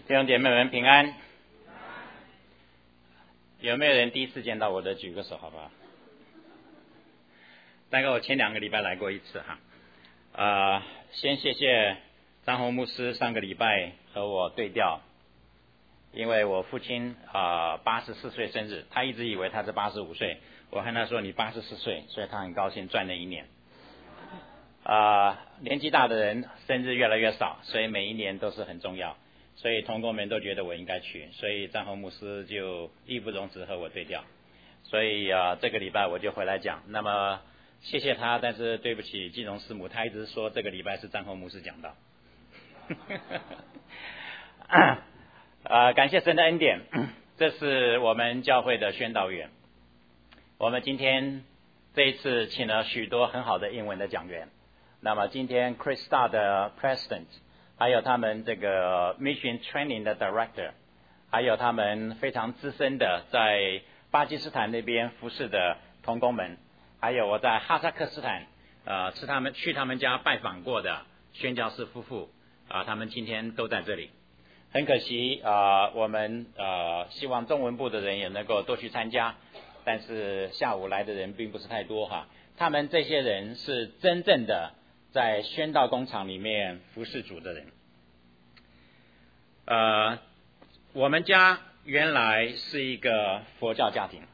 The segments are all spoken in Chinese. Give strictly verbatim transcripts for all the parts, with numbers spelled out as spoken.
弟兄姐妹们平安。有没有人第一次见到我的举个手好不好？大概我前两个礼拜来过一次哈。呃，先谢谢张宏牧师上个礼拜和我对调，因为我父亲啊八十四岁生日，他一直以为他是八十五岁，我和他说你八十四岁，所以他很高兴赚了一年。啊、呃，年纪大的人生日越来越少，所以每一年都是很重要，所以同工们都觉得我应该去，所以张宏牧师就义不容辞和我对调，所以啊、呃，这个礼拜我就回来讲。那么谢谢他，但是对不起季荣师母，他一直说这个礼拜是张宏牧师讲道。呃，感谢神的恩典，这是我们教会的宣导员。我们今天这一次请了许多很好的英文的讲员。那么今天 Christa 的 President， 还有他们这个 Mission Training 的 Director， 还有他们非常资深的在巴基斯坦那边服侍的同工们，还有我在哈萨克斯坦呃是他们去他们家拜访过的宣教士夫妇啊、呃，他们今天都在这里。很可惜啊、呃，我们呃希望中文部的人也能够多去参加，但是下午来的人并不是太多哈。他们这些人是真正的在宣道工厂里面服侍主的人。呃，我们家原来是一个佛教家庭，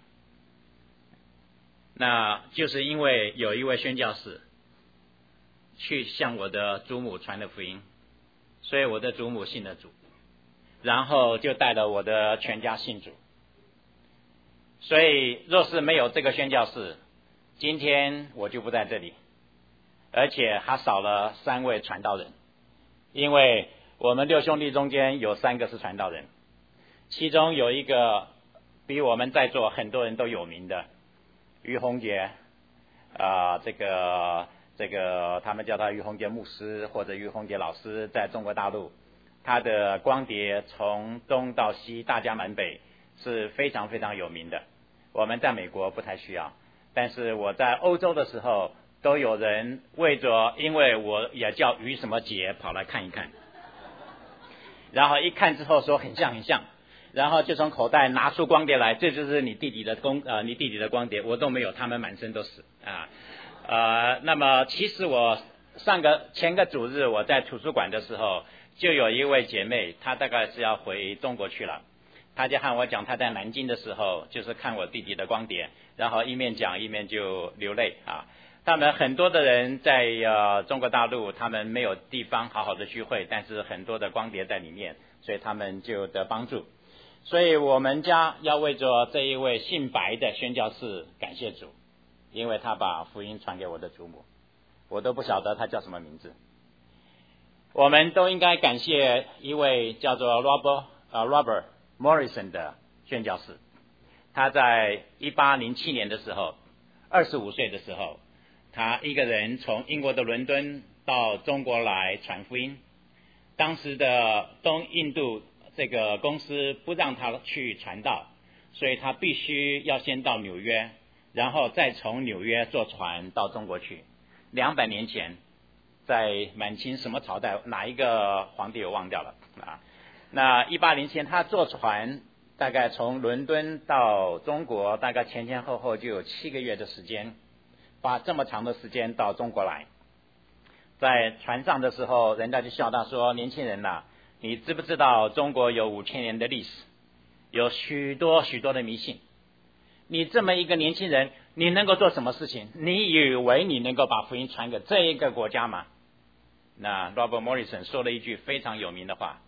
那就是因为有一位宣教士去向我的祖母传了福音，所以我的祖母信了主，然后就带了我的全家信主。所以若是没有这个宣教士，今天我就不在这里，而且还少了三位传道人，因为我们六兄弟中间有三个是传道人，其中有一个比我们在座很多人都有名的于洪杰，啊、呃，这个这个他们叫他于洪杰牧师或者于洪杰老师，在中国大陆，他的光碟从东到西大江南北是非常非常有名的。我们在美国不太需要，但是我在欧洲的时候，都有人为着因为我也叫于什么杰跑来看一看，然后一看之后说很像很像，然后就从口袋拿出光碟来，这就是你弟弟的光呃你弟弟的光碟，我都没有，他们满身都是啊呃那么其实我上个前个主日我在图书馆的时候，就有一位姐妹，她大概是要回中国去了。他就和我讲，他在南京的时候就是看我弟弟的光碟，然后一面讲一面就流泪啊。他们很多的人在呃中国大陆，他们没有地方好好的聚会，但是很多的光碟在里面，所以他们就得帮助。所以我们家要为着这一位姓白的宣教士感谢主，因为他把福音传给我的祖母，我都不晓得他叫什么名字。我们都应该感谢一位叫做 Robert 呃 Robert Morrison 的宣教士，他在一八零七年的时候，二十五岁的时候，他一个人从英国的伦敦到中国来传福音。当时的东印度这个公司不让他去传道，所以他必须要先到纽约，然后再从纽约坐船到中国去。两百年前，在满清什么朝代，哪一个皇帝我忘掉了啊？那一八零七年他坐船大概从伦敦到中国，大概前前后后就有七个月的时间，花这么长的时间到中国来。在船上的时候，人家就笑他说，年轻人啊，你知不知道中国有五千年的历史，有许多许多的迷信，你这么一个年轻人，你能够做什么事情？你以为你能够把福音传给这一个国家吗？那 Robert Morrison 说了一句非常有名的话，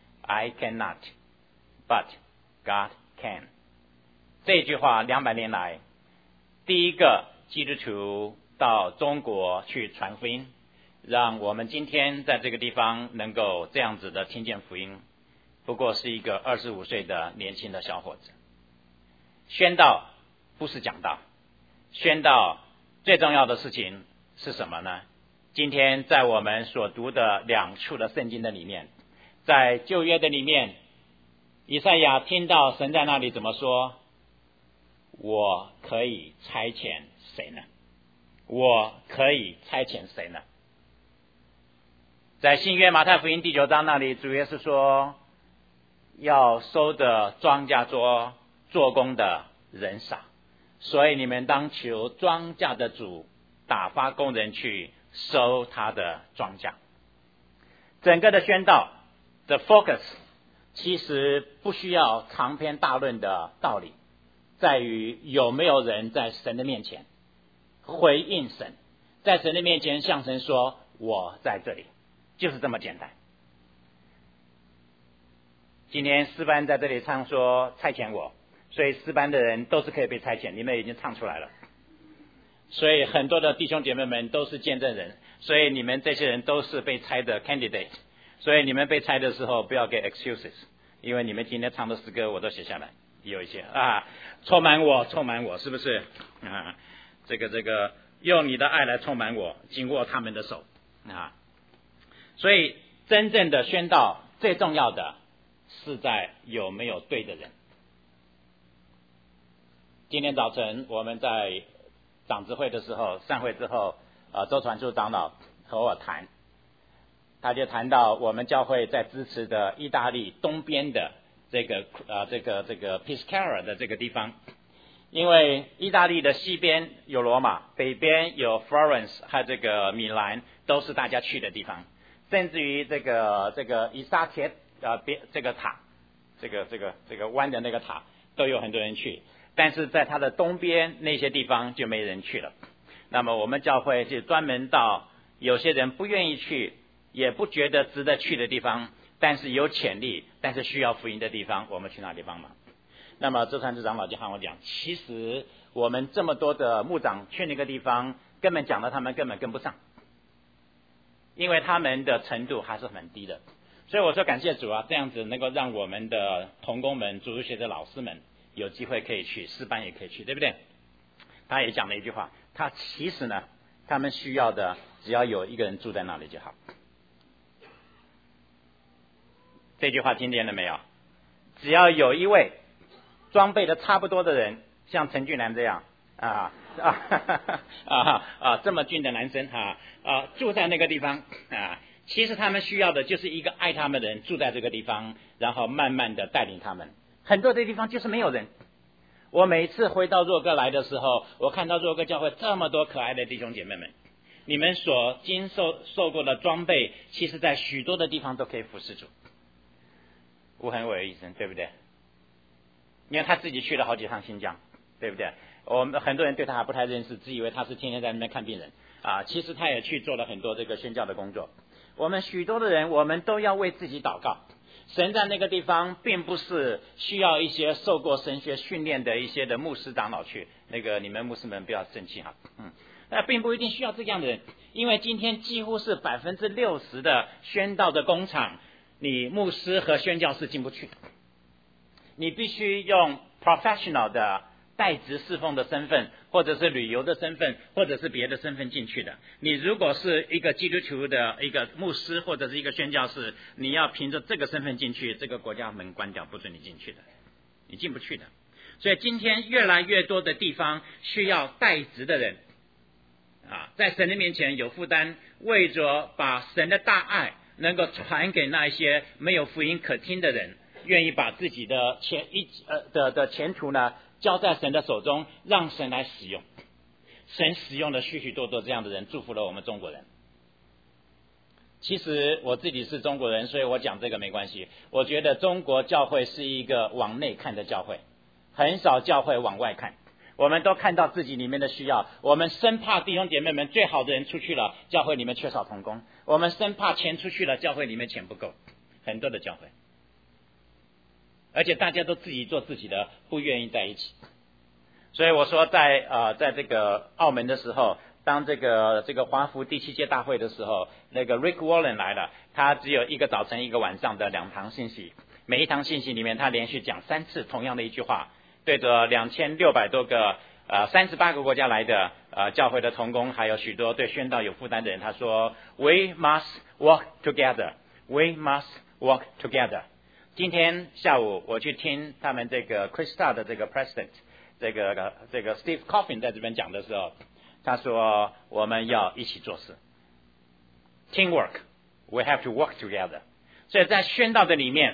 I cannot, but God can。 这句话两百年来第一个基督徒到中国去传福音，让我们今天在这个地方能够这样子的听见福音，不过是一个二十五岁的年轻的小伙子。宣道不是讲道，宣道最重要的事情是什么呢？今天在我们所读的两处的圣经的里面，在旧约的里面，以赛亚听到神在那里怎么说，我可以差遣谁呢？我可以差遣谁呢？在新约马太福音第九章那里，主耶稣说， 要收的庄稼做做工的人少，所以你们当求庄稼的主打发工人去收他的庄稼。整个的宣道的 focus 其实不需要长篇大论的道理，在于有没有人在神的面前回应神，在神的面前向神说我在这里，就是这么简单。今天诗班在这里唱说差遣我，所以诗班的人都是可以被差遣，你们已经唱出来了，所以很多的弟兄姐妹们都是见证人，所以你们这些人都是被差的 candidate， 所以你们被差的时候不要给 excuses， 因为你们今天唱的诗歌我都写下来，有一些啊，充满我充满我，是不是啊？这个这个用你的爱来充满我，紧握他们的手啊。所以真正的宣道最重要的是在有没有对的人。今天早晨我们在长执会的时候，散会之后，呃，周传柱长老和我谈，他就谈到我们教会在支持的意大利东边的这个呃这个这个 Pescara 的这个地方，因为意大利的西边有罗马，北边有 Florence 和这个米兰，都是大家去的地方，甚至于这个这个以萨铁呃边这个塔，这个这个这个弯的那个塔都有很多人去。但是在它的东边那些地方就没人去了。那么我们教会就专门到有些人不愿意去，也不觉得值得去的地方，但是有潜力，但是需要福音的地方，我们去那里帮忙。那么周传志长老就和我讲，其实我们这么多的牧长去那个地方，根本讲了他们根本跟不上，因为他们的程度还是很低的。所以我说感谢主啊，这样子能够让我们的同工们、主日学的老师们有机会可以去，诗班也可以去，对不对？他也讲了一句话，他其实呢，他们需要的只要有一个人住在那里就好。这句话听见了没有？只要有一位装备的差不多的人，像陈俊南这样啊啊啊啊这么俊的男生啊啊住在那个地方啊，其实他们需要的就是一个爱他们的人住在这个地方，然后慢慢的带领他们。很多的地方就是没有人。我每次回到若哥来的时候，我看到若哥教会这么多可爱的弟兄姐妹们，你们所经受受过的装备，其实在许多的地方都可以服侍主。吴恒伟医生，对不对？因为他自己去了好几趟新疆，对不对？我们很多人对他还不太认识，只以为他是天天在那边看病人啊。其实他也去做了很多这个宣教的工作。我们许多的人，我们都要为自己祷告。神在那个地方并不是需要一些受过神学训练的一些的牧师长老去，那个你们牧师们不要生气哈，嗯，那并不一定需要这样的人，因为今天几乎是百分之六十的宣道的工厂，你牧师和宣教士进不去，你必须用 professional 的代职侍奉的身份，或者是旅游的身份，或者是别的身份进去的。你如果是一个基督徒的一个牧师或者是一个宣教士，你要凭着这个身份进去，这个国家门关掉，不准你进去的，你进不去的。所以今天越来越多的地方需要代职的人啊，在神的面前有负担，为着把神的大爱能够传给那一些没有福音可听的人，愿意把自己的前一呃的的前途呢交在神的手中，让神来使用。神使用了许许多多这样的人，祝福了我们中国人。其实我自己是中国人，所以我讲这个没关系。我觉得中国教会是一个往内看的教会，很少教会往外看。我们都看到自己里面的需要，我们生怕弟兄姐妹们最好的人出去了，教会里面缺少同工；我们生怕钱出去了，教会里面钱不够。很多的教会，而且大家都自己做自己的，不愿意在一起。所以我说在呃在这个澳门的时候，当这个这个华福第七届大会的时候，那个 Rick Warren 来了，他只有一个早晨一个晚上的两堂信息，每一堂信息里面他连续讲三次同样的一句话，对着两千六百多个呃三十八个国家来的呃教会的同工，还有许多对宣道有负担的人，他说 We must work together, we must work together。今天下午我去听他们这个 Christa 的这个 President 这个这个 Steve Coffin 在这边讲的时候，他说我们要一起做事 Teamwork, we have to work together。 所以在宣道的里面，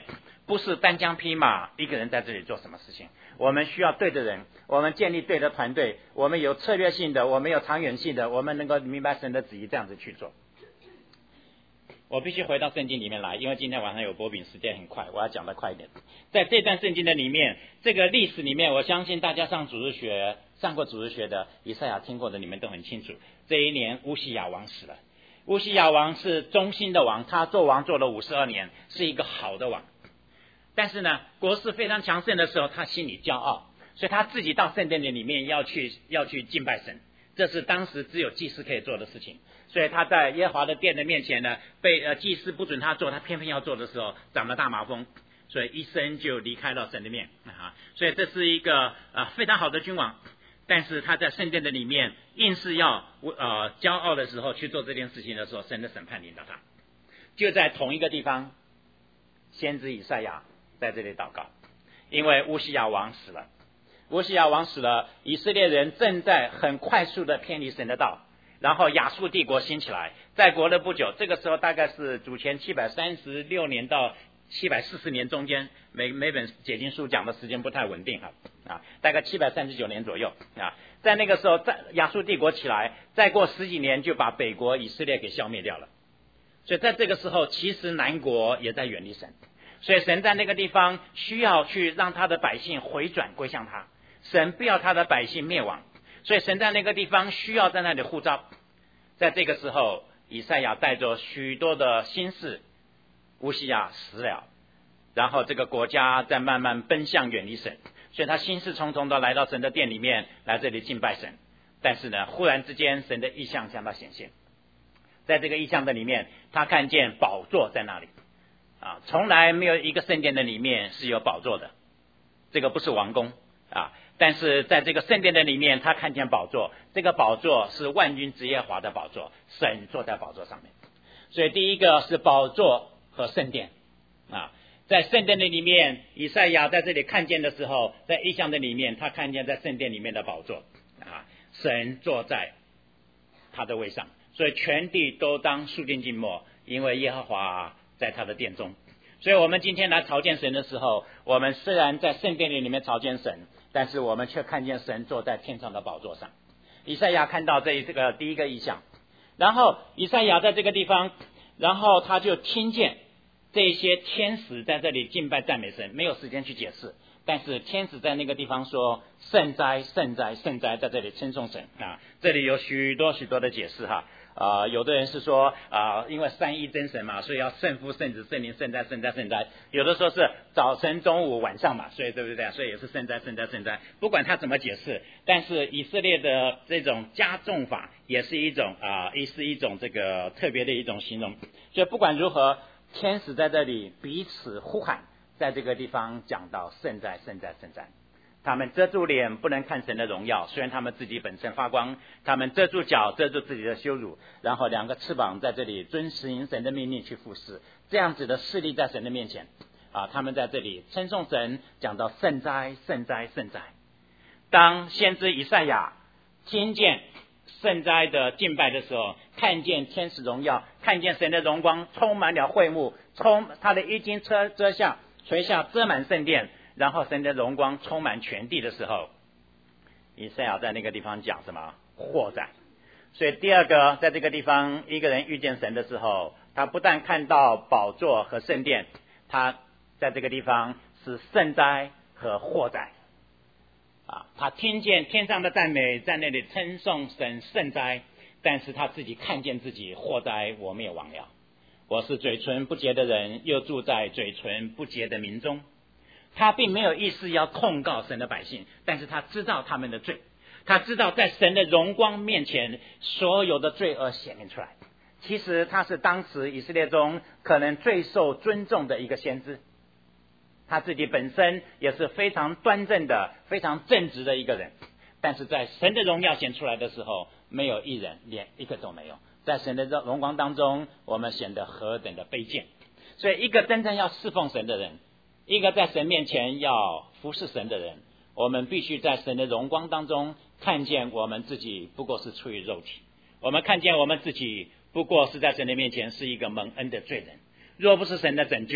不是单枪匹马一个人在这里做什么事情，我们需要对的人，我们建立对的团队，我们有策略性的，我们有长远性的，我们能够明白神的旨意，这样子去做。我必须回到圣经里面来，因为今天晚上有薄饼，时间很快，我要讲得快一点。在这段圣经的里面，这个历史里面，我相信大家上主日学上过主日学的，以赛亚听过的，你们都很清楚。这一年乌西雅王死了，乌西雅王是忠心的王，他做王做了五十二年，是一个好的王。但是呢，国势非常强盛的时候，他心里骄傲，所以他自己到圣殿里面要去要去敬拜神，这是当时只有祭司可以做的事情。所以他在耶和华的殿的面前呢，被呃祭司不准他做，他偏偏要做的时候，长了大麻风，所以一生就离开了神的面啊。所以这是一个呃非常好的君王，但是他在圣殿的里面硬是要呃骄傲的时候去做这件事情的时候，神的审判临到他。就在同一个地方，先知以赛亚在这里祷告，因为乌西雅王死了，乌西雅王死了，以色列人正在很快速的偏离神的道。然后亚述帝国兴起来，在国了不久，这个时候大概是主前七百三十六年到七百四十年中间，每每本解经书讲的时间不太稳定哈啊，大概七百三十九年左右啊，在那个时候，在亚述帝国起来，再过十几年就把北国以色列给消灭掉了。所以在这个时候，其实南国也在远离神，所以神在那个地方需要去让他的百姓回转归向他，神不要他的百姓灭亡。所以神在那个地方需要在那里呼召，在这个时候，以赛亚带着许多的心事，乌西雅死了，然后这个国家在慢慢奔向远离神，所以他心事重重的来到神的殿里面，来这里敬拜神。但是呢，忽然之间，神的异象向他显现，在这个异象的里面，他看见宝座在那里啊，从来没有一个圣殿的里面是有宝座的，这个不是王宫啊。但是在这个圣殿的里面，他看见宝座，这个宝座是万军之耶和华的宝座，神坐在宝座上面。所以第一个是宝座和圣殿啊，在圣殿的里面，以赛亚在这里看见的时候，在异象的里面，他看见在圣殿里面的宝座啊，神坐在他的位上，所以全地都当肃静静默，因为耶和华在他的殿中。所以我们今天来朝见神的时候，我们虽然在圣殿里面朝见神，但是我们却看见神坐在天上的宝座上。以赛亚看到这这个第一个异象，然后以赛亚在这个地方，然后他就听见这些天使在这里敬拜赞美神，没有时间去解释，但是天使在那个地方说圣哉圣哉圣哉，在这里称颂神啊，这里有许多许多的解释哈。啊、呃，有的人是说啊、呃，因为三一真神嘛，所以要圣父、圣子、圣灵、圣哉、圣哉、圣哉。有的说是早晨、中午、晚上嘛，所以对不对？所以也是圣哉、圣哉、圣哉。不管他怎么解释，但是以色列的这种加重法也是一种啊，也、呃、是一种这个特别的一种形容。所以不管如何，天使在这里彼此呼喊，在这个地方讲到圣哉、圣哉、圣哉。他们遮住脸不能看神的荣耀，虽然他们自己本身发光，他们遮住脚遮住自己的羞辱，然后两个翅膀在这里遵行神的命令去服侍，这样子的势力在神的面前啊，他们在这里称颂神，讲到圣哉圣哉圣哉。当先知以赛亚听见圣哉的敬拜的时候，看见天使荣耀，看见神的荣光充满了会幕，充他的衣襟遮遮下垂下遮满圣殿，然后神的荣光充满全地的时候，以赛亚在那个地方讲什么？祸哉。所以第二个，在这个地方一个人遇见神的时候，他不但看到宝座和圣殿，他在这个地方是圣哉和祸哉啊，他听见天上的赞美，在那里称颂神圣哉，但是他自己看见自己祸哉，我灭亡了，我是嘴唇不洁的人，又住在嘴唇不洁的民中。他并没有意思要控告神的百姓，但是他知道他们的罪，他知道在神的荣光面前所有的罪恶显明出来。其实他是当时以色列中可能最受尊重的一个先知，他自己本身也是非常端正的非常正直的一个人，但是在神的荣耀显出来的时候，没有一人，连一个都没有。在神的荣光当中，我们显得何等的卑贱。所以一个真正要侍奉神的人，一个在神面前要服侍神的人，我们必须在神的荣光当中看见我们自己不过是出于肉体，我们看见我们自己不过是在神的面前是一个蒙恩的罪人。若不是神的拯救，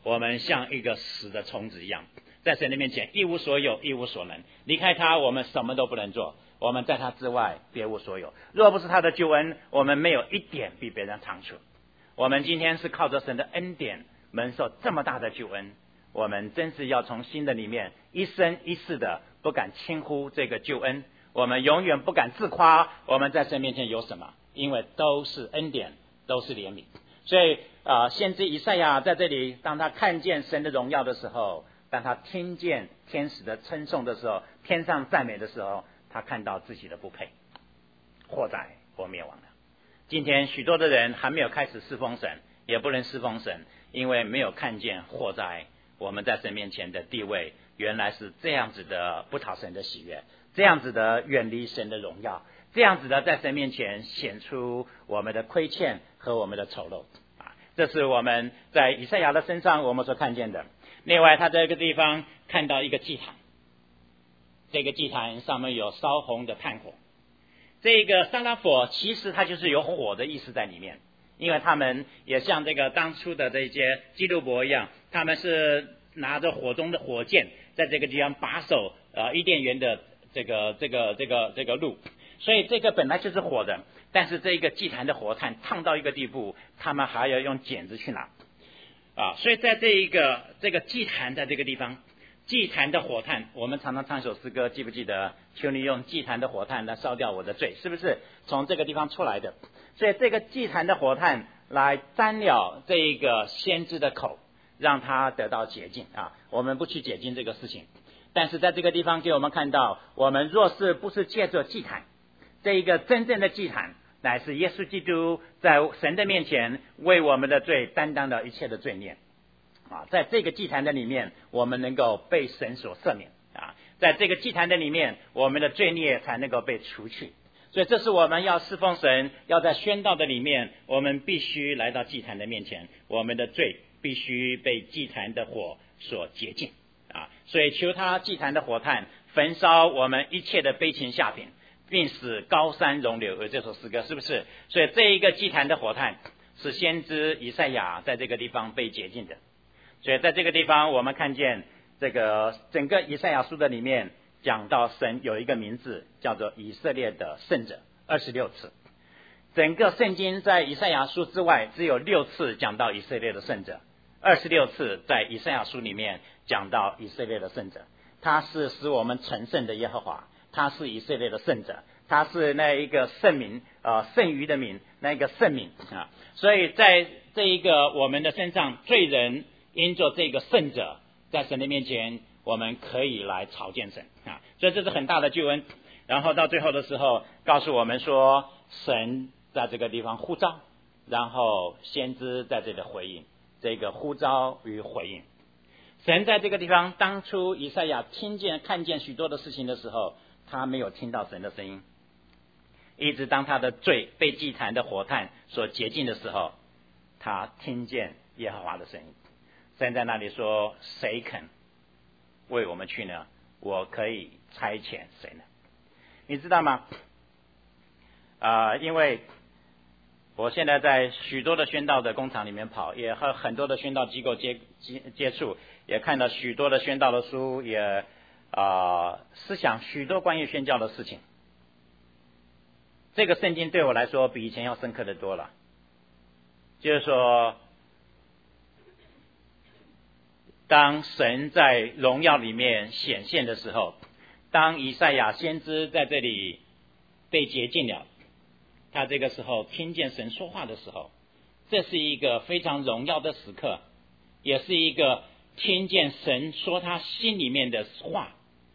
我们像一个死的虫子一样，在神的面前一无所有，一无所能。离开他，我们什么都不能做。我们在他之外别无所有。若不是他的救恩，我们没有一点比别人长处。我们今天是靠着神的恩典蒙受这么大的救恩，我们真是要从心的里面一生一世的不敢轻忽这个救恩。我们永远不敢自夸我们在神面前有什么，因为都是恩典，都是怜悯。所以啊、呃，先知以赛亚在这里，当他看见神的荣耀的时候，当他听见天使的称颂的时候，天上赞美的时候，他看到自己的不配，祸哉，我灭亡了。今天许多的人还没有开始侍奉神，也不能侍奉神，因为没有看见祸哉，我们在神面前的地位原来是这样子的，不讨神的喜悦，这样子的远离神的荣耀，这样子的在神面前显出我们的亏欠和我们的丑陋啊！这是我们在以赛亚的身上我们所看见的。另外，他在这个地方看到一个祭坛，这个祭坛上面有烧红的炭火。这个沙拉佛其实它就是有火的意思在里面，因为他们也像这个当初的这些基督伯一样，他们是拿着火中的火箭，在这个地方把守呃伊甸园的这个这个这个这个路，所以这个本来就是火的，但是这个祭坛的火炭烫到一个地步，他们还要用剪子去拿啊，所以在这一个这个祭坛的这个地方，祭坛的火炭，我们常常唱首诗歌，记不记得？求你用祭坛的火炭来烧掉我的罪，是不是从这个地方出来的？所以这个祭坛的火炭来沾了这一个先知的口，让他得到洁净啊。我们不去解禁这个事情，但是在这个地方给我们看到，我们若是不是借着祭坛，这一个真正的祭坛，乃是耶稣基督在神的面前为我们的罪担当了一切的罪孽啊，在这个祭坛的里面，我们能够被神所赦免啊，在这个祭坛的里面，我们的罪孽才能够被除去。所以这是我们要侍奉神，要在宣道的里面，我们必须来到祭坛的面前，我们的罪必须被祭坛的火所洁净啊。所以求他祭坛的火炭焚烧我们一切的悲情下品，并使高山容流。有这首诗歌是不是？所以这一个祭坛的火炭是先知以赛亚在这个地方被洁净的。所以在这个地方我们看见这个整个以赛亚书的里面讲到神有一个名字叫做以色列的圣者二十六次，整个圣经在以赛亚书之外只有六次讲到以色列的圣者，二十六次在以赛亚书里面讲到以色列的圣者。他是使我们成圣的耶和华，他是以色列的圣者，他是那一个圣名呃圣余的名，那一个圣名啊。所以在这一个我们的身上，罪人因着这个圣者在神的面前，我们可以来朝见神啊，所以这是很大的救恩。然后到最后的时候告诉我们说，神在这个地方呼召，然后先知在这里回应，这个呼召与回应。神在这个地方，当初以赛亚听见看见许多的事情的时候，他没有听到神的声音，一直当他的罪被祭坛的火炭所洁净的时候，他听见耶和华的声音。神在那里说，谁肯为我们去呢？我可以差遣谁呢？你知道吗？啊、呃，因为我现在在许多的宣道的工厂里面跑，也和很多的宣道机构接接接触，也看到许多的宣道的书，也啊、呃、思想许多关于宣教的事情。这个圣经对我来说比以前要深刻的多了，就是说，当神在荣耀里面显现的时候，当以赛亚先知在这里被洁净了，他这个时候听见神说话的时候，这是一个非常荣耀的时刻，也是一个听见神说他心里面的话。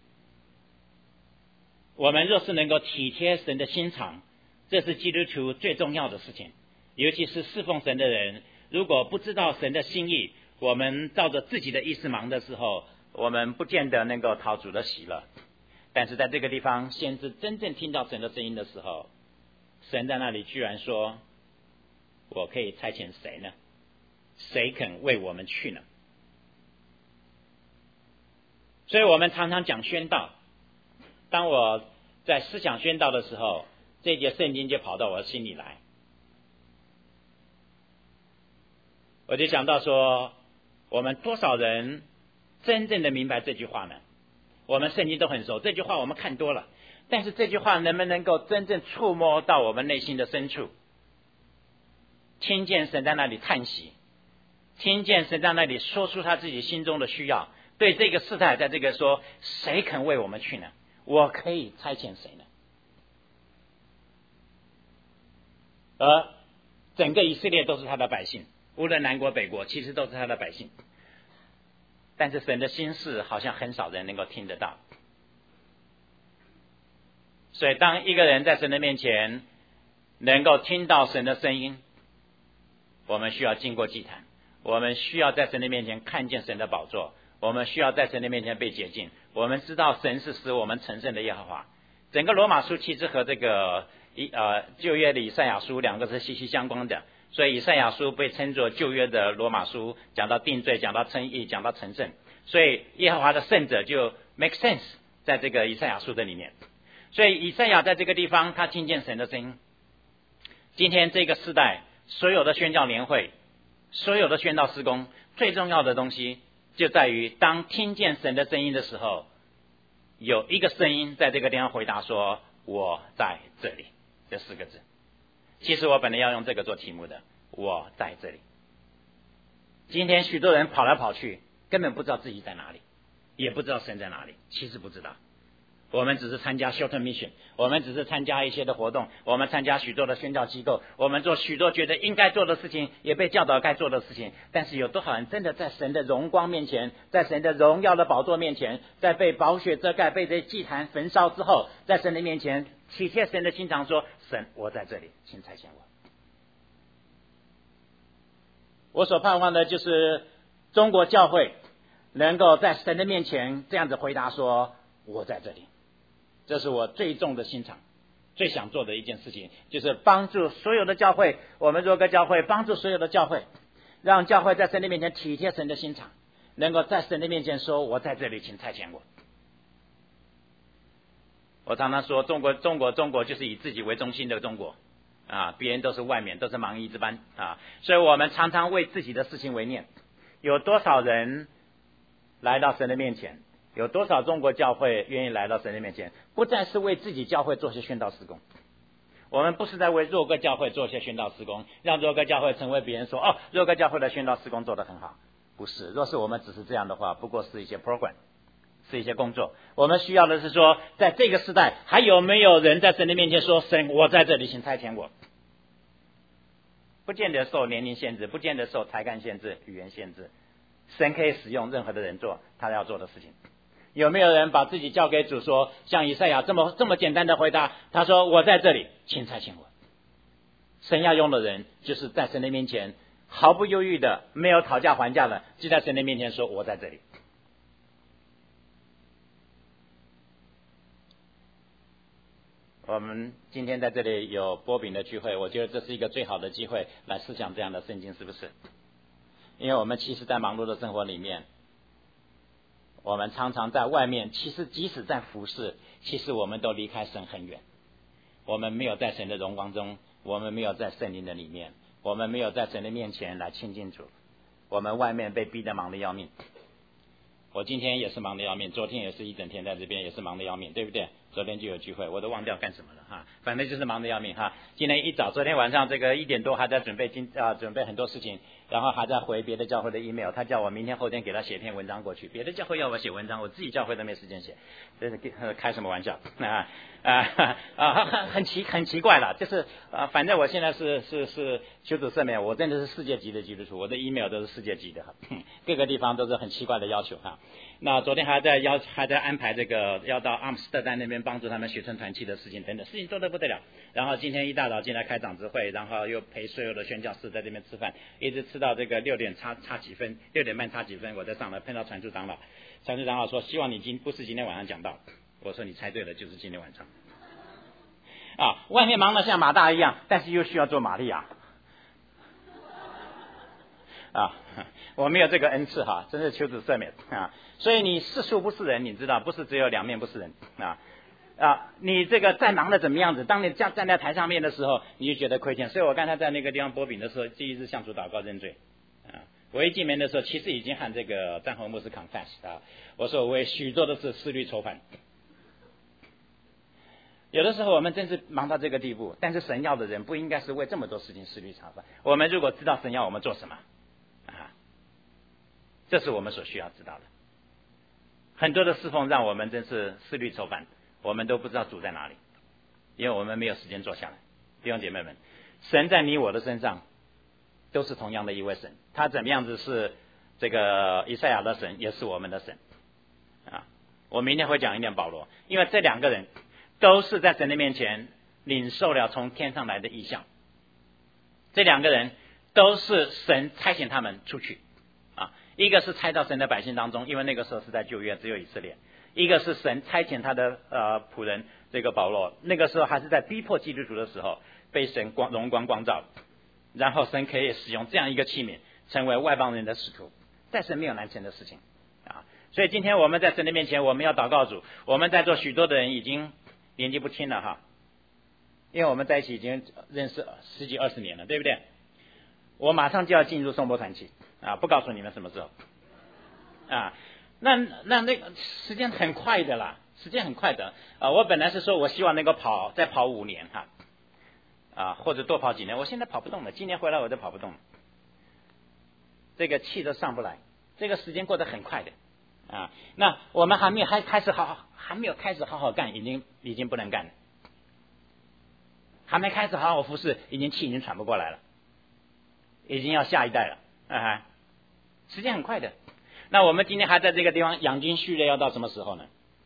我们若是能够体贴神的心肠，这是基督徒最重要的事情。尤其是侍奉神的人，如果不知道神的心意，我们照着自己的意思忙的时候，我们不见得能够讨主的喜乐。但是在这个地方，先知真正听到神的声音的时候，神在那里居然说，我可以差遣谁呢？谁肯为我们去呢？所以我们常常讲宣道，当我在思想宣道的时候，这节圣经就跑到我的心里来，我就想到说， 我们多少人真正的明白这句话呢？我们圣经都很熟，这句话我们看多了，但是这句话能不能够真正触摸到我们内心的深处？听见神在那里叹息，听见神在那里说出他自己心中的需要，对这个事态在这个说，谁肯为我们去呢？我可以差遣谁呢？而整个以色列都是他的百姓，无论南国北国，其实都是他的百姓。但是神的心事好像很少人能够听得到。所以当一个人在神的面前能够听到神的声音，我们需要经过祭坛，我们需要在神的面前看见神的宝座，我们需要在神的面前被洁净，我们知道神是使我们成圣的耶和华。整个罗马书其实和这个一呃旧约的以赛亚书两个是息息相关的，所以以赛亚书被称作旧约的罗马书，讲到定罪，讲到称义，讲到成圣，所以耶和华的圣者就 make sense 在这个以赛亚书的里面。所以以赛亚在这个地方他听见神的声音。今天这个时代所有的宣教联会，所有的宣道事工，最重要的东西就在于当听见神的声音的时候，有一个声音在这个地方回答说我在这里，这四个字。其实我本来要用这个做题目的，我在这里。今天许多人跑来跑去，根本不知道自己在哪里，也不知道神在哪里，其实不知道。我们只是参加 short mission， 我们只是参加一些的活动，我们参加许多的宣教机构，我们做许多觉得应该做的事情，也被教导该做的事情。但是有多少人真的在神的荣光面前，在神的荣耀的宝座面前，在被宝血遮盖，被这祭坛焚烧之后，在神的面前体贴神的心肠说，神我在这里，请差遣我。我所盼望的就是中国教会能够在神的面前这样子回答说，我在这里。这是我最重的心肠，最想做的一件事情，就是帮助所有的教会，我们若个教会帮助所有的教会，让教会在神的面前体贴神的心肠，能够在神的面前说，我在这里，请差遣我。我常常说中国中国中国就是以自己为中心的中国啊，别人都是外面，都是盲夷之班啊，所以我们常常为自己的事情为念。有多少人来到神的面前，有多少中国教会愿意来到神的面前，不再是为自己教会做些宣道事工。我们不是在为若哥教会做些宣道事工，让若哥教会成为别人说哦，若哥教会的宣道事工做得很好。不是，若是我们只是这样的话，不过是一些 program， 是一些工作。我们需要的是说，在这个时代还有没有人在神的面前说，神我在这里，请差遣我。不见得受年龄限制，不见得受才干限制、语言限制，神可以使用任何的人做他要做的事情。有没有人把自己交给主说，像以赛亚这么这么简单的回答，他说我在这里，请差遣我。神要用的人就是在神的面前毫不犹豫的，没有讨价还价的，就在神的面前说我在这里。我们今天在这里有波饼的聚会，我觉得这是一个最好的机会来思想这样的圣经，是不是？因为我们其实在忙碌的生活里面，我们常常在外面，其实即使在服侍，其实我们都离开神很远。我们没有在神的荣光中，我们没有在圣灵的里面，我们没有在神的面前来亲近主。我们外面被逼得忙得要命。我今天也是忙得要命，昨天也是一整天在这边，也是忙得要命，对不对？昨天就有聚会，我都忘掉干什么了哈，反正就是忙得要命哈。今天一早，昨天晚上这个一点多还在准备今啊准备很多事情，然后还在回别的教会的 email， 他叫我明天后天给他写篇文章过去，别的教会要我写文章，我自己教会都没时间写，这是开什么玩笑啊啊啊很很奇很奇怪了，就是啊反正我现在是是是求主赦免，我真的是世界级的基督徒，我的 email 都是世界级的，各个地方都是很奇怪的要求哈。那昨天还在要还在安排这个要到阿姆斯特丹那边帮助他们学生团契的事情等等，事情多得不得了。然后今天一大早进来开长执会，然后又陪所有的宣教士在这边吃饭，一直吃到这个六点差差几分，六点半差几分，我再上来碰到传处长老，传处长老说希望你今不是今天晚上讲到，我说你猜对了，就是今天晚上。啊，外面忙得像马大一样，但是又需要做玛利亚。啊，我没有这个恩赐哈，真是求主赦免啊！所以你是树不是人，你知道，不是只有两面不是人啊啊！你这个再忙的怎么样子？当你站站在台上面的时候，你就觉得亏欠。所以我刚才在那个地方播饼的时候，第一次向主祷告认罪啊！ 我一进门的时候，其实已经和这个张宏牧师 confess 啊，我说我为许多的事思虑愁烦。有的时候我们真是忙到这个地步，但是神要的人不应该是为这么多事情思虑愁烦。我们如果知道神要我们做什么啊，这是我们所需要知道的。很多的侍奉让我们真是思虑愁烦，我们都不知道主在哪里，因为我们没有时间坐下来。弟兄姐妹们，神在你我的身上都是同样的一位神，他怎么样子是这个以赛亚的神，也是我们的神啊。我明天会讲一点保罗，因为这两个人都是在神的面前领受了从天上来的异象，这两个人都是神差遣他们出去啊，一个是差到神的百姓当中，因为那个时候是在旧约只有以色列；一个是神差遣他的呃仆人这个保罗，那个时候还是在逼迫基督徒的时候，被神光荣光光照，然后神可以使用这样一个器皿，成为外邦人的使徒，在神没有难成的事情啊。所以今天我们在神的面前，我们要祷告主，我们在座许多的人已经年纪不轻了哈，因为我们在一起已经认识十几二十年了，对不对？我马上就要进入颂钵团契啊，不告诉你们什么时候啊。那那那个时间很快的啦，时间很快的啊。我本来是说我希望能够跑再跑五年哈啊，或者多跑几年。我现在跑不动了，今年回来我就跑不动了，这个气都上不来，这个时间过得很快的啊。那我们还没有还开始好好还没有开始好好干，已经已经不能干了，还没开始好好服侍，已经气已经喘不过来了，已经要下一代了啊！时间很快的。那我们今天还在这个地方养精蓄锐，要到什么时候呢？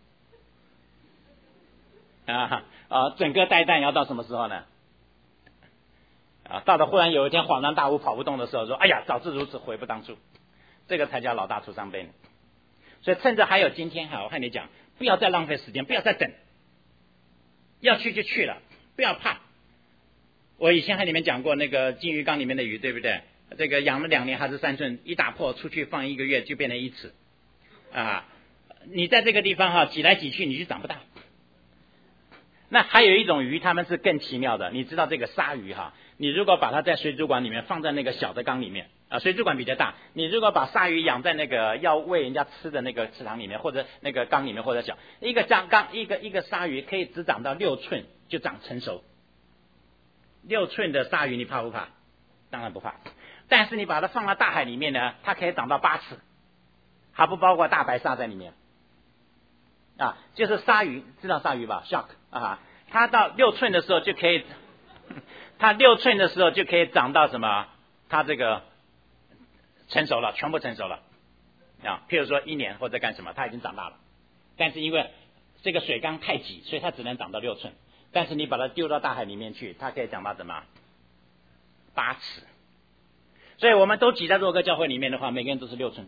啊啊！整个待旦要到什么时候呢？啊，到了忽然有一天恍然大悟跑不动的时候，说：“哎呀，早知如此，悔不当初。”这个才叫老大徒伤悲呢。所以趁着还有今天哈，我和你讲，不要再浪费时间，不要再等，要去就去了，不要怕。我以前和你们讲过那个金鱼缸里面的鱼，对不对？这个养了两年还是三寸，一打破出去放一个月就变成一尺啊！你在这个地方哈挤来挤去，你就长不大。那还有一种鱼，它们是更奇妙的，你知道这个鲨鱼哈，你如果把它在水族馆里面放在那个小的缸里面啊，水族馆比较大，你如果把鲨鱼养在那个要喂人家吃的那个池塘里面，或者那个缸里面，或者小一个缸缸一个一个鲨鱼可以只长到六寸就长成熟。六寸的鲨鱼你怕不怕？当然不怕。但是你把它放到大海里面呢，它可以长到八尺，还不包括大白鲨在里面啊。就是鲨鱼，知道鲨鱼吧 ？shark 啊，它到六寸的时候就可以，它六寸的时候就可以长到什么？它这个成熟了，全部成熟了啊。譬如说一年或者干什么，它已经长大了。但是因为这个水缸太挤，所以它只能长到六寸。但是你把它丢到大海里面去，它可以长到什么？八尺。所以我们都挤在若哥教会里面的话，每个人都是六寸。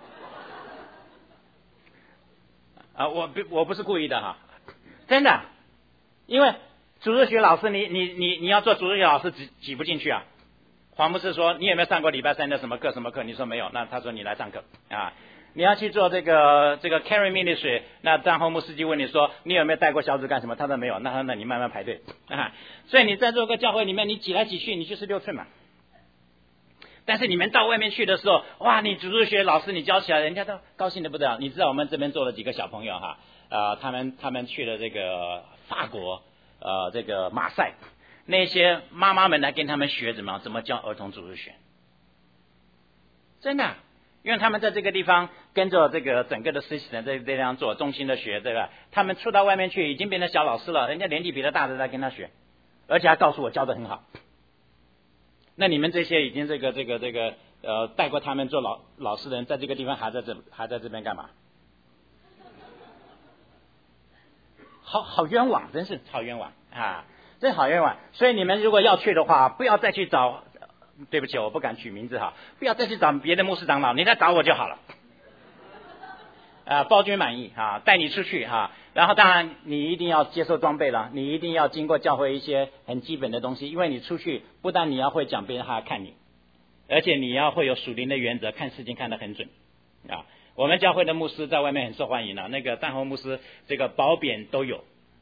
啊，我不我不是故意的哈，真的，因为主日学老师，你你你你要做主日学老师挤挤不进去啊。黄牧师说：“你有没有上过礼拜三的什么课什么课？”你说没有，那他说你来上课啊。你要去做这个这个 carry ministry， 那张宏牧师就问你说你有没有带过小组干什么？他说没有，那那你慢慢排队啊。所以你在这个教会里面，你挤来挤去，你就是六寸嘛。但是你们到外面去的时候，哇，你主日学老师你教起来，人家都高兴的不得了。你知道我们这边做了几个小朋友哈，呃，他们他们去了这个法国，呃，这个马赛，那些妈妈们来跟他们学怎么怎么教儿童主日学，真的。因为他们在这个地方跟着这个整个的实习生在这地方做中心的学，对吧？他们出到外面去已经变成小老师了，人家年纪比他大的在跟他学，而且还告诉我教得很好。那你们这些已经这个这个这个呃带过他们做老老师的人，在这个地方还在这还在这边干嘛？好好冤枉，真是好冤枉啊！真好冤枉。所以你们如果要去的话，不要再去找。对不起，我不敢取名字哈，不要再去找别的牧师长老，你来找我就好了。啊，包君满意啊，带你出去哈，然后当然你一定要接受装备了，你一定要经过教会一些很基本的东西，因为你出去不但你要会讲，别人还要看你，而且你要会有属灵的原则，看事情看得很准啊。我们教会的牧师在外面很受欢迎了，那个战后牧师这个褒贬都有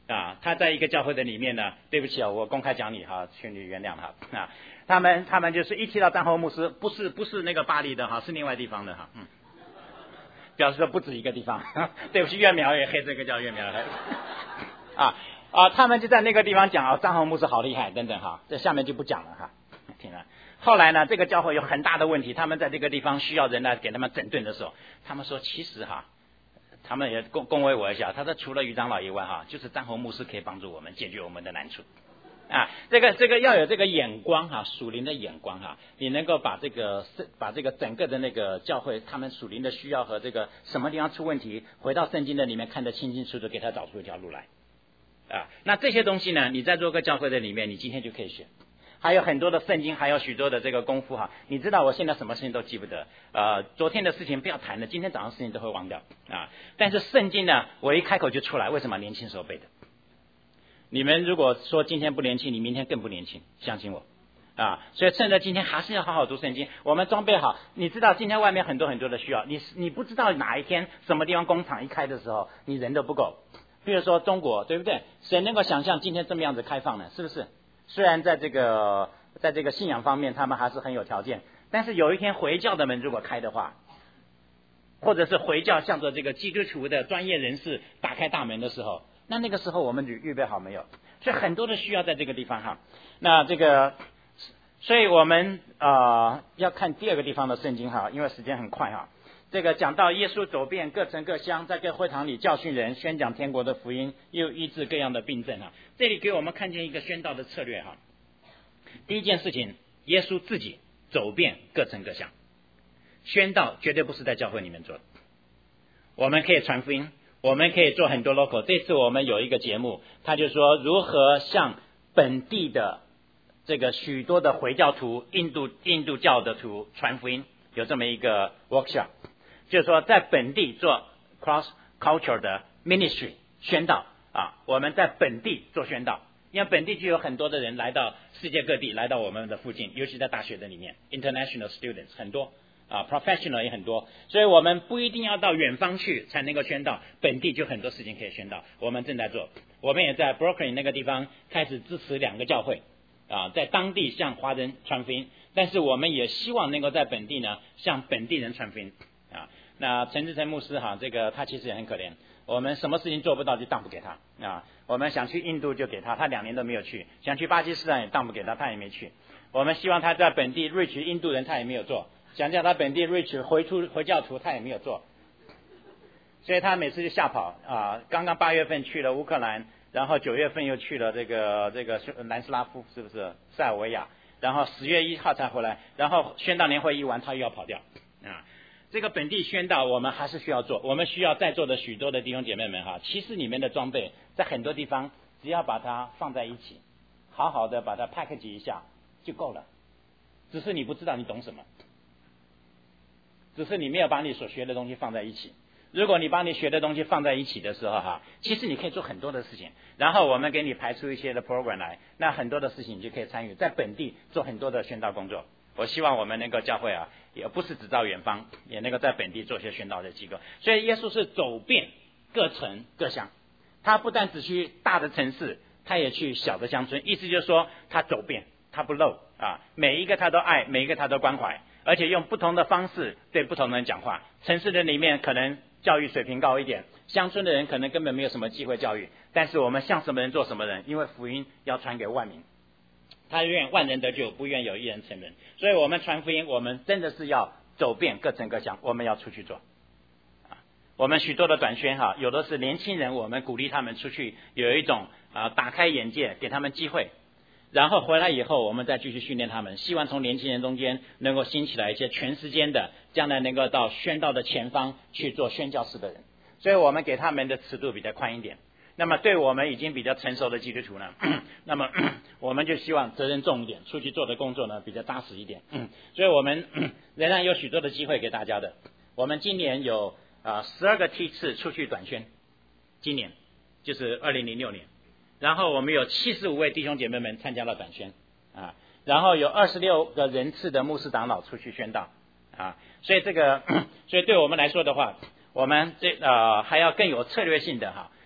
啊，他在一个教会的里面呢，对不起啊，我公开讲你哈，请你原谅哈啊，他们他们就是一提到张侯牧师，不是不是那个巴黎的哈，是另外地方的哈，嗯，表示说不止一个地方，对不起，岳苗也黑这个叫岳苗黑，啊啊，他们就在那个地方讲啊，张侯牧师好厉害等等哈，这下面就不讲了哈，听了。后来呢，这个教会有很大的问题，他们在这个地方需要人来给他们整顿的时候，他们说其实哈。他们也恭恭维我一下，他说除了于长老以外哈，就是张侯牧师可以帮助我们解决我们的难处啊。这个这个要有这个眼光哈，属灵的眼光哈，你能够把这个把这个整个的那个教会他们属灵的需要和这个什么地方出问题，回到圣经的里面看得清清楚楚，给他找出一条路来啊。那这些东西呢，你在做个教会的里面，你今天就可以学。还有很多的圣经，还有许多的这个功夫哈。你知道我现在什么事情都记不得，呃，昨天的事情不要谈了，今天早上事情都会忘掉啊。但是圣经呢，我一开口就出来，为什么？年轻时候背的。你们如果说今天不年轻，你明天更不年轻，相信我啊。所以趁着今天还是要好好读圣经。我们装备好，你知道今天外面很多很多的需要，你你不知道哪一天什么地方工厂一开的时候，你人都不够。比如说中国，对不对？谁能够想象今天这么样子开放呢？是不是？虽然在这个在这个信仰方面他们还是很有条件，但是有一天回教的门如果开的话，或者是回教向着这个基督徒的专业人士打开大门的时候，那那个时候我们预预备好没有？所以很多的需要在这个地方哈。那这个，所以我们呃要看第二个地方的圣经哈，因为时间很快哈。这个讲到耶稣走遍各城各乡，在各会堂里教训人，宣讲天国的福音，又医治各样的病症哈。这里给我们看见一个宣道的策略哈。第一件事情，耶稣自己走遍各城各乡，宣道绝对不是在教会里面做的。我们可以传福音，我们可以做很多 local。这次我们有一个节目，他就说如何向本地的这个许多的回教徒、印度印度教的徒传福音，有这么一个 workshop。就是说在本地做 cross culture 的 ministry 宣道啊，我们在本地做宣道，因为本地就有很多的人来到世界各地，来到我们的附近，尤其在大学的里面 international students 很多啊 professional 也很多，所以我们不一定要到远方去才能够宣道，本地就很多事情可以宣道，我们正在做。我们也在 Brooklyn 那个地方开始支持两个教会啊，在当地向华人传福音，但是我们也希望能够在本地呢向本地人传福音啊。那陈志成牧师哈，这个他其实也很可怜，我们什么事情做不到就当不给他啊。我们想去印度就给他，他两年都没有去；想去巴基斯坦也当不给他，他也没去。我们希望他在本地 reach 印度人，他也没有做；想叫他本地 reach 回出回教徒，他也没有做。所以他每次就吓跑啊。刚刚八月份去了乌克兰，然后九月份又去了这个这个南斯拉夫，是不是塞尔维亚？然后十月一号才回来，然后宣道年会一完，他又要跑掉啊。这个本地宣道我们还是需要做，我们需要在座的许多的弟兄姐妹们哈，其实你们的装备在很多地方只要把它放在一起，好好的把它 package 一下就够了，只是你不知道你懂什么，只是你没有把你所学的东西放在一起。如果你把你学的东西放在一起的时候哈，其实你可以做很多的事情，然后我们给你排出一些的 program 来，那很多的事情你就可以参与，在本地做很多的宣道工作。我希望我们能够教会啊，也不是只到远方，也能够在本地做些宣道的机构。所以耶稣是走遍各城各乡，他不但只去大的城市，他也去小的乡村，意思就是说他走遍，他不漏啊，每一个他都爱，每一个他都关怀，而且用不同的方式对不同的人讲话。城市的里面可能教育水平高一点，乡村的人可能根本没有什么机会教育，但是我们像什么人做什么人，因为福音要传给万民。他愿万人得救，不愿有一人沉沦。所以我们传福音，我们真的是要走遍各城各乡，我们要出去做。啊，我们许多的短宣哈，有的是年轻人，我们鼓励他们出去，有一种啊打开眼界，给他们机会。然后回来以后，我们再继续训练他们，希望从年轻人中间能够兴起来一些全时间的，将来能够到宣道的前方去做宣教士的人。所以我们给他们的尺度比较宽一点。那么对我们已经比较成熟的基督徒呢，那么我们就希望责任重一点，出去做的工作呢比较扎实一点。所以我们仍然有许多的机会给大家的。我们今年有啊十二个梯次出去短宣，今年就是二零零六年。然后我们有七十五位弟兄姐妹们参加了短宣啊，然后有二十六个人次的牧师长老出去宣道啊，所以这个，所以对我们来说的话，我们这呃还要更有策略性的哈。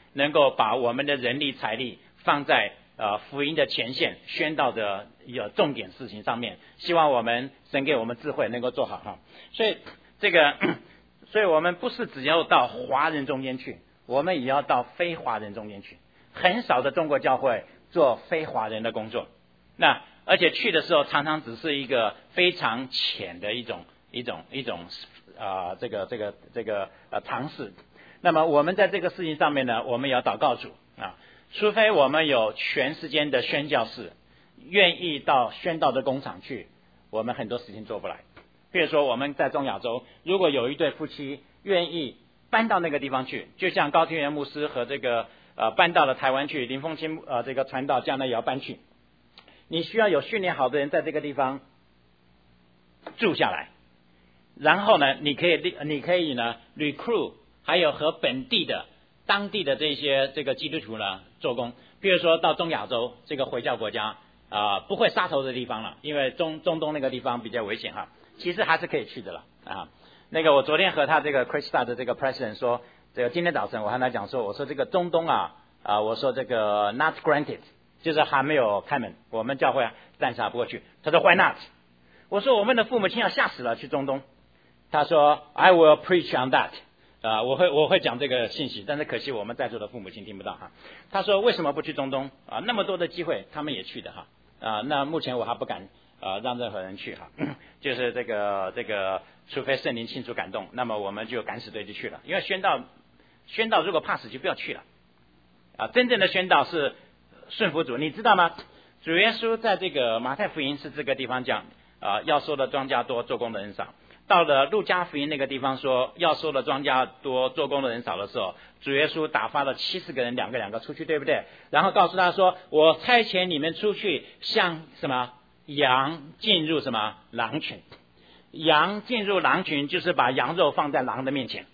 能够把我们的人力财力放在呃福音的前线宣道的有重点事情上面，希望我们神给我们智慧能够做好哈。所以这个，所以我们不是只要到华人中间去，我们也要到非华人中间去。很少的中国教会做非华人的工作，那而且去的时候常常只是一个非常浅的一种一种一种啊、呃、这个这个这个呃尝试。那么我们在这个事情上面呢，我们也要祷告主啊，除非我们有全时间的宣教士愿意到宣道的工厂去，我们很多事情做不来。比如说我们在中亚洲，如果有一对夫妻愿意搬到那个地方去，就像高天元牧师和这个呃搬到了台湾去，林凤清呃这个传道将来也要搬去，你需要有训练好的人在这个地方住下来，然后呢你可以你可以呢 recruit 还有和本地的当地的这些这个基督徒呢做工。比如说到中亚洲这个回教国家啊、呃、不会杀头的地方了，因为中中东那个地方比较危险哈，其实还是可以去的了啊。那个我昨天和他这个 Krista 的这个 President 说，这个今天早晨我和他讲说，我说这个中东啊啊、呃、我说这个 not granted 就是还没有开门，我们教会暂时还不过去。他说 why not？ 我说我们的父母亲要吓死了去中东。他说 I will preach on that 啊、呃、我会我会讲这个信息，但是可惜我们在座的父母亲听不到哈。他说为什么不去中东啊？那么多的机会他们也去的哈啊。那目前我还不敢啊、呃、让任何人去哈，就是这个这个除非圣灵亲自感动，那么我们就敢死队就去了。因为宣道宣道如果怕死就不要去了啊。真正的宣道是顺服主，你知道吗？主耶稣在这个马太福音是这个地方讲啊，要收的庄稼多，做工的人少。到了路加福音那个地方说要收的庄稼多，做工的人少的时候，主耶稣打发了七十个人两个两个出去，对不对？然后告诉他说，我差遣你们出去像什么羊进入什么狼群。羊进入狼群就是把羊肉放在狼的面前，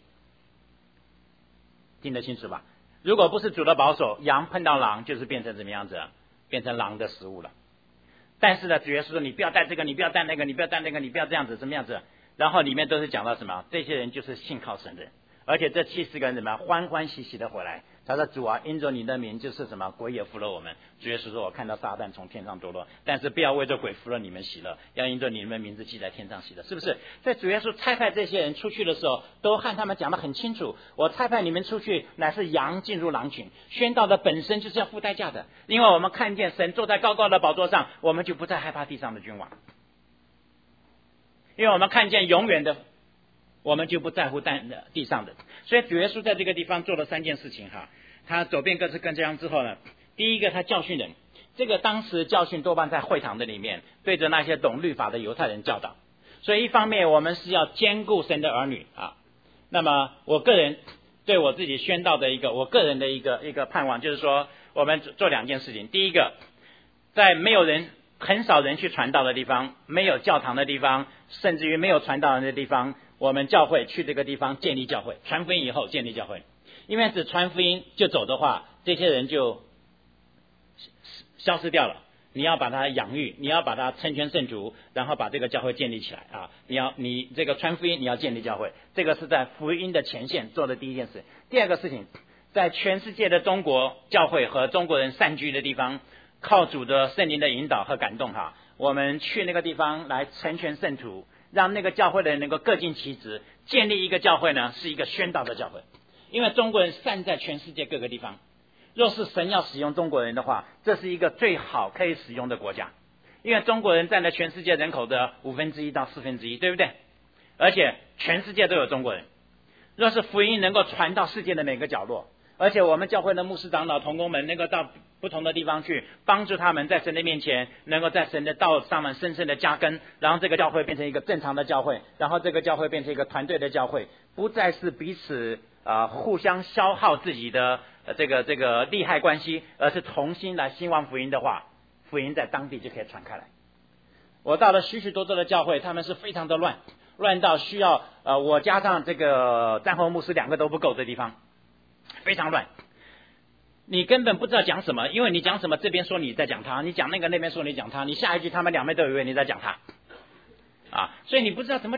听得清楚吧？如果不是主的保守，羊碰到狼就是变成什么样子？变成狼的食物了。但是呢，主耶稣说你不要带这个，你不要带那个，你不要带那个，你不要这样子，怎么样子？然后里面都是讲到什么？这些人就是信靠神的人，而且这七十个人怎么样？欢欢喜喜的回来。他说主啊，因着你的名就是什么？鬼也服了我们。主耶稣说我看到撒旦从天上堕落，但是不要为这鬼服了你们喜乐，要因着你们名字记在天上喜乐。是不是？在主耶稣差派这些人出去的时候，都和他们讲得很清楚，我差派你们出去乃是羊进入狼群。宣道的本身就是要付代价的，因为我们看见神坐在高高的宝座上，我们就不再害怕地上的君王，因为我们看见永远的，我们就不在乎地上的。所以主耶稣在这个地方做了三件事情哈。他走遍各式各样之后呢，第一个他教训人，这个当时教训多半在会堂的里面，对着那些懂律法的犹太人教导。所以一方面我们是要兼顾神的儿女啊。那么我个人对我自己宣道的一个我个人的一个一个盼望，就是说我们做两件事情。第一个，在没有人很少人去传道的地方，没有教堂的地方，甚至于没有传道人的地方，我们教会去这个地方建立教会，传福音以后建立教会。因为只传福音就走的话，这些人就消失掉了。你要把它养育，你要把它成全圣徒，然后把这个教会建立起来啊！你要你这个传福音，你要建立教会，这个是在福音的前线做的第一件事。第二个事情，在全世界的中国教会和中国人散居的地方，靠主的圣灵的引导和感动哈，我们去那个地方来成全圣徒，让那个教会的人能够各尽其职。建立一个教会呢，是一个宣道的教会。因为中国人散在全世界各个地方，若是神要使用中国人的话，这是一个最好可以使用的国家。因为中国人占了全世界人口的五分之一到四分之一，对不对？而且全世界都有中国人。若是福音能够传到世界的每个角落，而且我们教会的牧师长老同工们能够到不同的地方去帮助他们，在神的面前能够在神的道上面深深的扎根，然后这个教会变成一个正常的教会，然后这个教会变成一个团队的教会，不再是彼此啊、呃、互相消耗自己的、呃、这个这个利害关系，而是同心来兴旺福音的话，福音在当地就可以传开来。我到了许许多多的教会，他们是非常的乱，乱到需要呃我加上这个战后牧师两个都不够的地方，非常乱。你根本不知道讲什么，因为你讲什么这边说你在讲他，你讲那个那边说你讲他，你下一句他们两边都以为你在讲他啊，所以你不知道怎么讲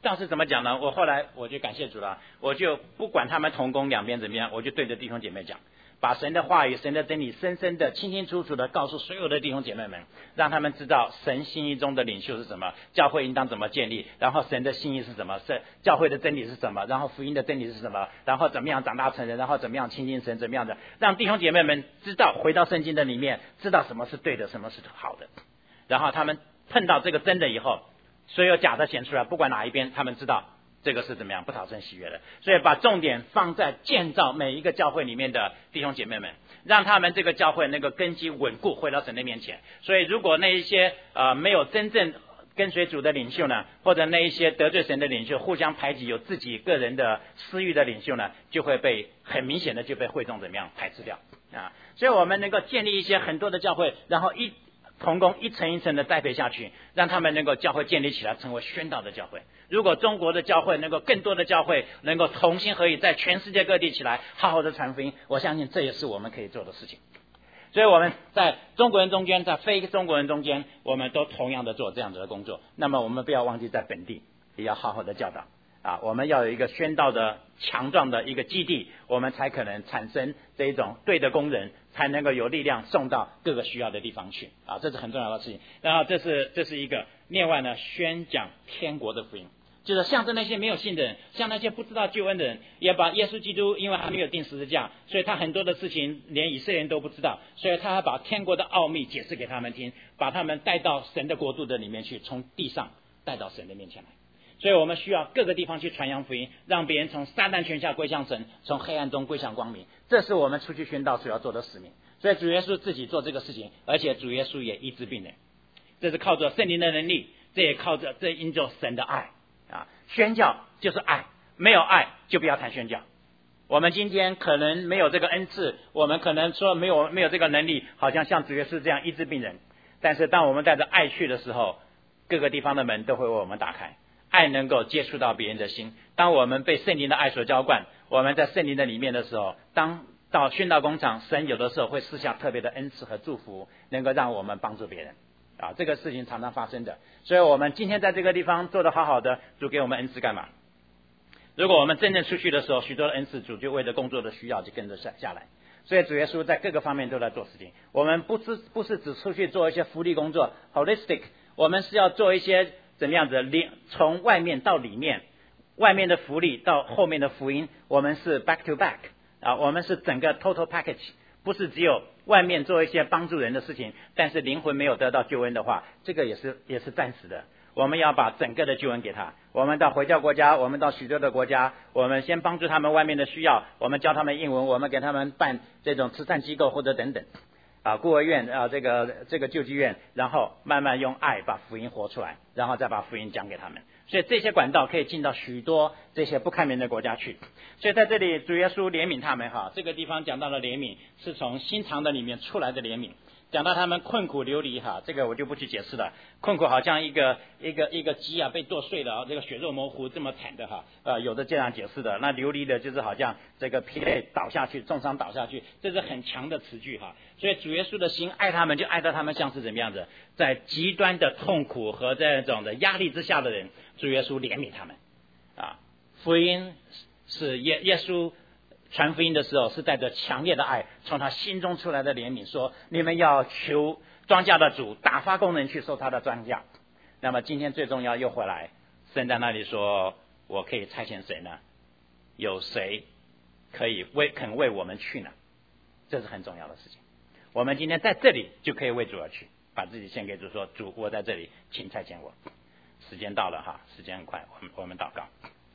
当时怎么讲呢？我后来我就感谢主了，我就不管他们同工两边怎么样，我就对着弟兄姐妹讲，把神的话语、神的真理深深的、清清楚楚的告诉所有的弟兄姐妹们，让他们知道神心意中的领袖是什么，教会应当怎么建立，然后神的心意是什么，是教会的真理是什么，然后福音的真理是什么，然后怎么样长大成人，然后怎么样亲近神，怎么样的，让弟兄姐妹们知道回到圣经的里面，知道什么是对的，什么是好的，然后他们碰到这个真的以后，所有假的显出来，不管哪一边，他们知道这个是怎么样不讨神喜悦的。所以把重点放在建造每一个教会里面的弟兄姐妹们，让他们这个教会那个根基稳固，回到神的面前。所以如果那一些呃没有真正跟随主的领袖呢，或者那一些得罪神的领袖，互相排挤，有自己个人的私欲的领袖呢，就会被很明显的就被会众怎么样排斥掉啊。所以我们能够建立一些很多的教会，然后一同工一层一层的栽培下去，让他们能够教会建立起来，成为宣道的教会。如果中国的教会能够更多的教会能够同心合意，在全世界各地起来好好的传福音，我相信这也是我们可以做的事情。所以我们在中国人中间，在非中国人中间，我们都同样的做这样子的工作。那么我们不要忘记在本地也要好好的教导啊，我们要有一个宣道的强壮的一个基地，我们才可能产生这一种对的工人，才能够有力量送到各个需要的地方去啊，这是很重要的事情。然后这是这是一个，另外呢，宣讲天国的福音，就是向着那些没有信的人，向那些不知道救恩的人，也把耶稣基督，因为还没有钉十字架，所以他很多的事情连以色列人都不知道，所以他把天国的奥秘解释给他们听，把他们带到神的国度的里面去，从地上带到神的面前来。所以我们需要各个地方去传扬福音，让别人从撒旦权下归向神，从黑暗中归向光明，这是我们出去宣道所要做的使命。所以主耶稣自己做这个事情，而且主耶稣也医治病人，这是靠着圣灵的能力，这也靠着这因着神的爱啊。宣教就是爱，没有爱就不要谈宣教。我们今天可能没有这个恩赐，我们可能说没有没有这个能力，好像像主耶稣这样医治病人，但是当我们带着爱去的时候，各个地方的门都会为我们打开，爱能够接触到别人的心。当我们被圣灵的爱所浇灌，我们在圣灵的里面的时候，当到宣道工厂，神有的时候会赐下特别的恩赐和祝福，能够让我们帮助别人啊，这个事情常常发生的。所以我们今天在这个地方做得好好的，主给我们恩赐干嘛？如果我们真正出去的时候，许多的恩赐主就为了工作的需要就跟着下下来。所以主耶稣在各个方面都在做事情。我们不是不是只出去做一些福利工作 holistic， 我们是要做一些怎么样子，从外面到里面，外面的福利到后面的福音，我们是 back to back 啊，我们是整个 total package， 不是只有外面做一些帮助人的事情，但是灵魂没有得到救恩的话，这个也是也是暂时的。我们要把整个的救恩给他，我们到回教国家，我们到许多的国家，我们先帮助他们外面的需要，我们教他们英文，我们给他们办这种慈善机构或者等等啊，孤儿院啊，这个这个救济院，然后慢慢用爱把福音活出来，然后再把福音讲给他们。所以这些管道可以进到许多这些不开明的国家去。所以在这里主耶稣怜悯他们哈，这个地方讲到了怜悯是从心肠的里面出来的怜悯。讲到他们困苦流离哈，这个我就不去解释了。困苦好像一个一个一个鸡啊被剁碎了，这个血肉模糊这么惨的哈，呃，有的这样解释的。那流离的就是好像这个疲累倒下去，重伤倒下去，这是很强的词句哈。所以主耶稣的心爱他们，就爱到他们像是怎么样子，在极端的痛苦和这种的压力之下的人，主耶稣怜悯他们啊。福音是耶耶稣传福音的时候是带着强烈的爱，从他心中出来的怜悯，说你们要求庄稼的主打发工人去收他的庄稼。那么今天最重要又回来，神在那里说我可以差遣谁呢？有谁可以为肯为我们去呢？这是很重要的事情。我们今天在这里就可以为主而去，把自己献给主，说主我在这里请差遣我。时间到了哈，时间很快，我们我们祷告。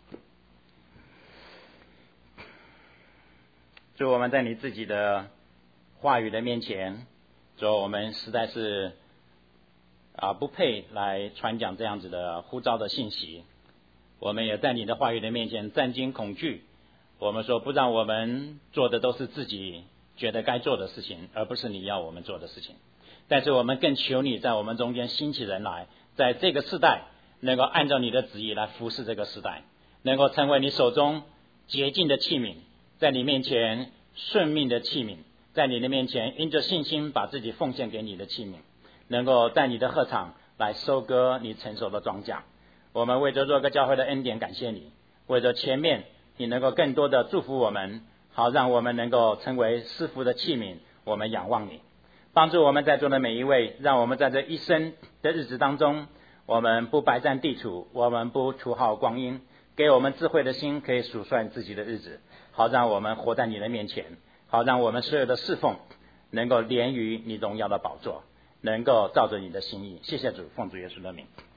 主，我们在你自己的话语的面前，主，我们实在是啊不配来传讲这样子的呼召的信息。我们也在你的话语的面前战惊恐惧。我们说不让我们做的都是自己觉得该做的事情，而不是你要我们做的事情。但是我们更求你在我们中间兴起人来，在这个世代能够按照你的旨意来服侍这个时代，能够成为你手中洁净的器皿，在你面前顺命的器皿，在你的面前因着信心把自己奉献给你的器皿，能够在你的禾场来收割你成熟的庄稼。 我们为着若歌教会的恩典感谢你，为着前面你能够更多的祝福我们，好让我们能够成为施福的器皿，我们仰望你，帮助我们在座的每一位，让我们在这一生的日子当中，我们不白占地土，我们不徒耗光阴，给我们智慧的心，可以数算自己的日子，好让我们活在你的面前，好让我们所有的侍奉能够连于你荣耀的宝座，能够照着你的心意。谢谢主，奉主耶稣的名。